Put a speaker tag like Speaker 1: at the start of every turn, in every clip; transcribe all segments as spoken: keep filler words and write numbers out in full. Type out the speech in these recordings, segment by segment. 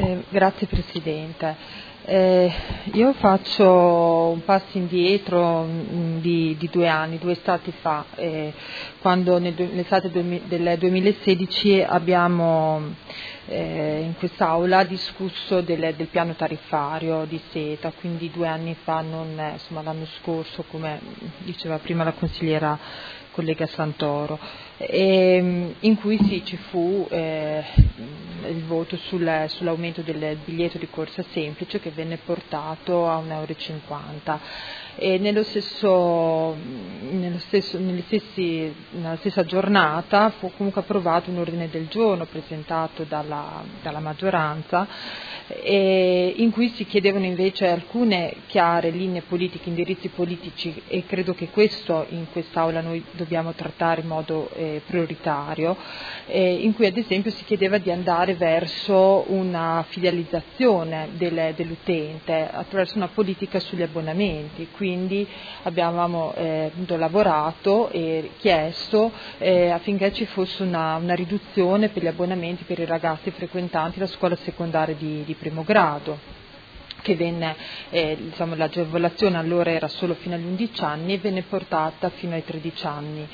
Speaker 1: Eh, grazie Presidente. Eh, io faccio un passo indietro mh, di, di due anni, due estati fa, eh, quando nel, nell'estate del duemilasedici abbiamo eh, in quest'Aula discusso del, del piano tariffario di SETA, quindi due anni fa, non eh, insomma, l'anno scorso, come diceva prima la consigliera collega Santoro, e, in cui sì, ci fu eh, il voto sul, sull'aumento del biglietto di corsa semplice, che venne portato a un euro e cinquanta. E nello stesso, nello stesso, negli stessi, nella stessa giornata fu comunque approvato un ordine del giorno presentato dalla, dalla maggioranza, e in cui si chiedevano invece alcune chiare linee politiche, indirizzi politici, e credo che questo in quest'Aula noi dobbiamo trattare in modo eh, prioritario, eh, in cui ad esempio si chiedeva di andare verso una fidelizzazione del, dell'utente attraverso una politica sugli abbonamenti. Quindi abbiamo eh, lavorato e chiesto eh, affinché ci fosse una, una riduzione per gli abbonamenti per i ragazzi frequentanti la scuola secondaria di, di primo grado, che venne, eh, diciamo, l'agevolazione allora era solo fino agli undici anni e venne portata fino ai tredici anni.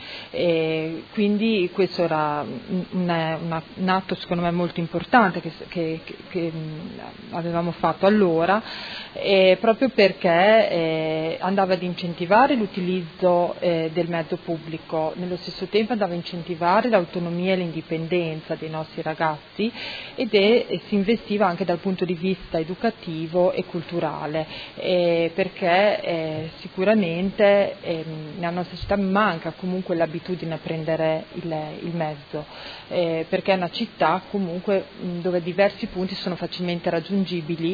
Speaker 1: E quindi questo era un, un, un atto secondo me molto importante che, che, che, che avevamo fatto allora, eh, proprio perché eh, andava ad incentivare l'utilizzo eh, del mezzo pubblico, nello stesso tempo andava a incentivare l'autonomia e l'indipendenza dei nostri ragazzi ed è, e si investiva anche dal punto di vista educativo e culturale, eh, perché eh, sicuramente eh, nella nostra città manca comunque l'abitudine a prendere il, il mezzo, eh, perché è una città comunque mh, dove diversi punti sono facilmente raggiungibili,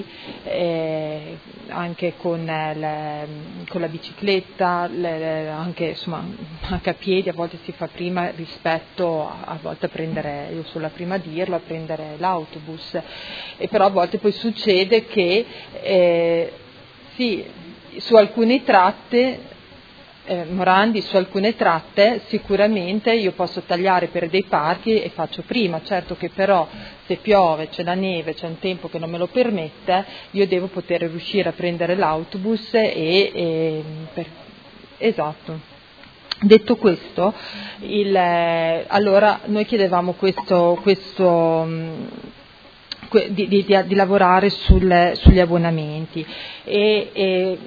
Speaker 1: eh, anche con, eh, le, con la bicicletta, le, le, anche, insomma, anche a piedi a volte si fa prima rispetto a, a volte a prendere, io sono la prima a dirlo, a prendere l'autobus, e però a volte poi succede che Eh, sì, su alcune tratte, eh, Morandi, su alcune tratte sicuramente io posso tagliare per dei parchi e faccio prima, certo che però se piove, c'è la neve, c'è un tempo che non me lo permette, io devo poter riuscire a prendere l'autobus e, e per, esatto. Detto questo, il, eh, allora noi chiedevamo questo, questo Di, di, di lavorare sul, sugli abbonamenti e, e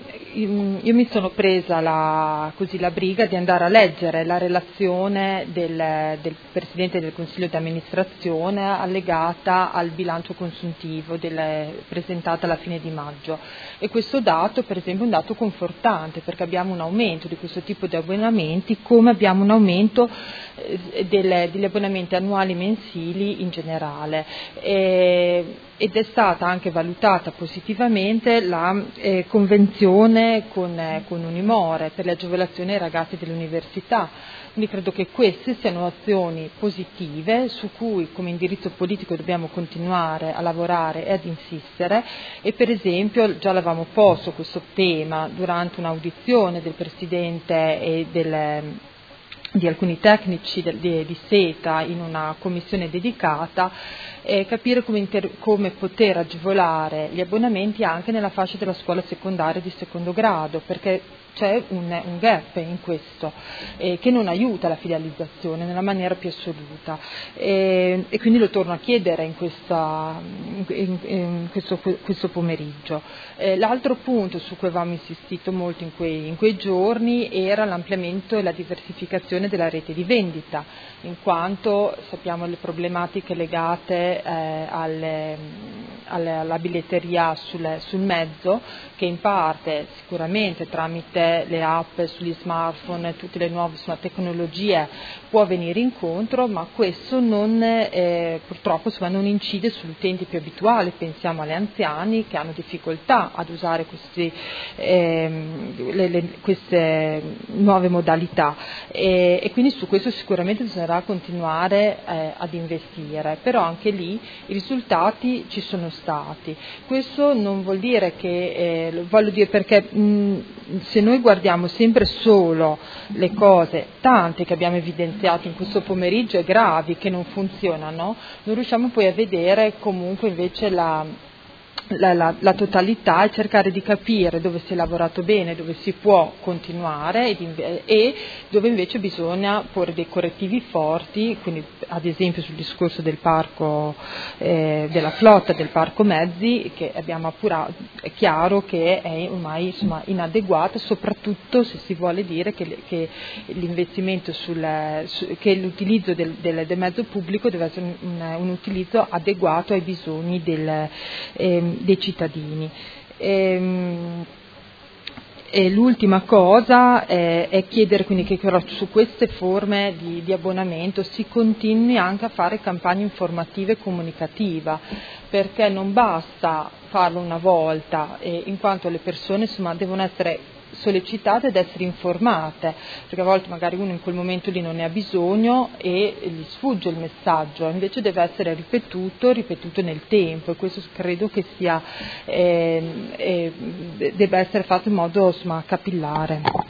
Speaker 1: io mi sono presa la, così, la briga di andare a leggere la relazione del, del Presidente del Consiglio di amministrazione allegata al bilancio consuntivo del, presentata alla fine di maggio, e questo dato per esempio è un dato confortante, perché abbiamo un aumento di questo tipo di abbonamenti come abbiamo un aumento eh, del, degli abbonamenti annuali mensili in generale. E, ed è stata anche valutata positivamente la eh, convenzione con, eh, con Unimore per le agevolazioni ai ragazzi dell'università. Quindi credo che queste siano azioni positive su cui come indirizzo politico dobbiamo continuare a lavorare e ad insistere, e per esempio già l'avevamo posto questo tema durante un'audizione del Presidente e del di alcuni tecnici di, di, di SETA in una commissione dedicata, eh, capire come, inter, come poter agevolare gli abbonamenti anche nella fascia della scuola secondaria di secondo grado, perché c'è un, un gap in questo eh, che non aiuta la fidelizzazione nella maniera più assoluta, e, e quindi lo torno a chiedere in, questa, in, in questo, questo pomeriggio. Eh, l'altro punto su cui avevamo insistito molto in quei, in quei giorni era l'ampliamento e la diversificazione della rete di vendita, in quanto sappiamo le problematiche legate eh, alle, alle, alla biglietteria sul, sul mezzo, che in parte sicuramente tramite le app sugli smartphone e tutte le nuove insomma, tecnologie può venire incontro, ma questo non, eh, purtroppo insomma, non incide sugli utenti più abituali, pensiamo agli anziani che hanno difficoltà ad usare questi, eh, le, le, queste nuove modalità, e, e quindi su questo sicuramente bisognerà continuare eh, ad investire, però anche lì i risultati ci sono stati. Questo non vuol dire che, eh, voglio dire perché mh, se noi guardiamo sempre solo le cose, tante che abbiamo evidenziato in questo pomeriggio e gravi che non funzionano, non riusciamo poi a vedere comunque invece la La, la, la totalità e cercare di capire dove si è lavorato bene, dove si può continuare ed inve- e dove invece bisogna porre dei correttivi forti, quindi ad esempio sul discorso del parco, eh, della flotta del parco mezzi che abbiamo appurato, è chiaro che è ormai insomma, inadeguato, soprattutto se si vuole dire che, che l'investimento sul, su, che l'utilizzo del, del, del mezzo pubblico deve essere un, un utilizzo adeguato ai bisogni del, eh, dei cittadini. Ehm, E l'ultima cosa è, è chiedere quindi che su queste forme di, di abbonamento si continui anche a fare campagne informative e comunicativa, perché non basta farlo una volta, eh, in quanto le persone insomma, devono essere sollecitate ad essere informate, perché a volte magari uno in quel momento lì non ne ha bisogno e gli sfugge il messaggio, invece deve essere ripetuto, ripetuto nel tempo, e questo credo che sia, eh, eh, debba essere fatto in modo insomma, capillare.